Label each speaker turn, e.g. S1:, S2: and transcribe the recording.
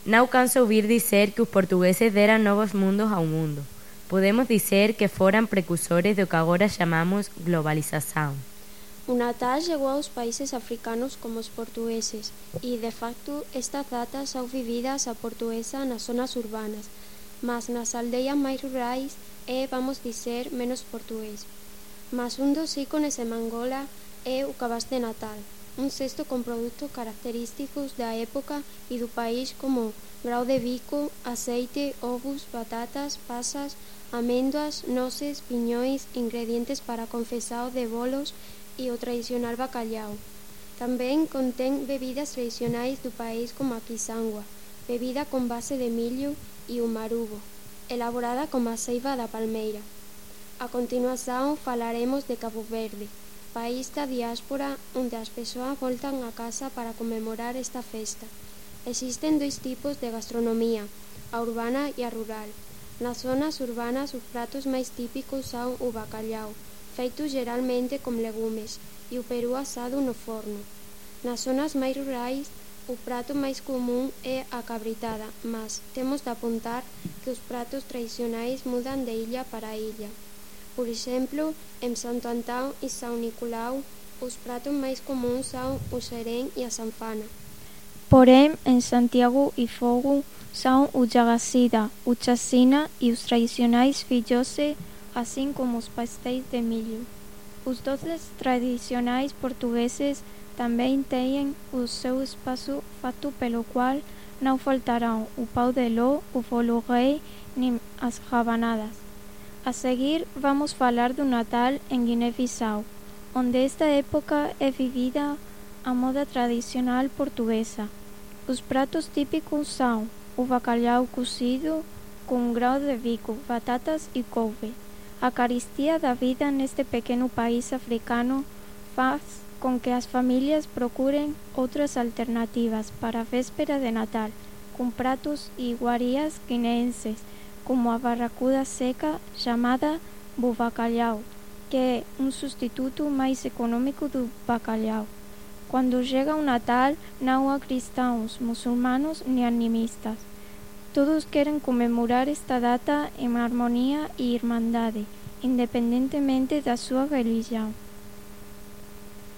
S1: Não canso ouvir dizer que os portugueses deram novos mundos ao mundo. Podemos dizer que foram precursores do que agora chamamos globalização.
S2: O Natal chegou aos países africanos como os portugueses e, de facto, estas datas são vividas a portuguesa nas zonas urbanas, mas nas aldeias máis rurais é, vamos dizer, menos portugués. Mas un dos ícones en Angola é o cabaz de Natal, un cesto con produtos característicos da época e do país como grau de bico, aceite, ovos, batatas, pasas, amêndoas, noces, piñóis, ingredientes para confesao de bolos e o tradicional bacalhau. Tamén contén bebidas tradicionais do país como a quisangua, bebida con base de millo e o marubo, elaborada con a seiva da palmeira. A continuación falaremos de Cabo Verde, país da diáspora onde as persoas voltan a casa para conmemorar esta festa. Existen dois tipos de gastronomía, a urbana e a rural. Nas zonas urbanas os pratos máis típicos son o bacalhau, feito geralmente con legumes, e o peru asado no forno. Nas zonas máis rurais, o prato máis común é a cabritada, mas temos de apuntar que os pratos tradicionais mudan de illa para illa. Por exemplo, en Santo Antão e São Nicolau, os pratos máis comuns son o xerén e a sanfana.
S3: Porém, em Santiago e Fogo são o jagacida, o chacina e os tradicionais filhote, assim como os pastéis de milho. Os doces tradicionais portugueses também têm o seu espaço, fato pelo qual não faltarão o pão de ló, o bolo rei nem as rabanadas. A seguir, vamos falar do Natal em Guiné-Bissau, onde esta época é vivida a moda tradicional portuguesa. Os pratos típicos são o bacalhau cozido com grão de bico, batatas e couve. A carestia da vida neste pequeno país africano faz com que as famílias procurem outras alternativas para a véspera de Natal, com pratos e iguarias guineenses, como a barracuda seca chamada bubacalhau, que é um substituto mais econômico do bacalhau. Quando chega o Natal, não há cristãos, muçulmanos nem animistas. Todos querem comemorar esta data em harmonia e irmandade, independentemente da sua religião.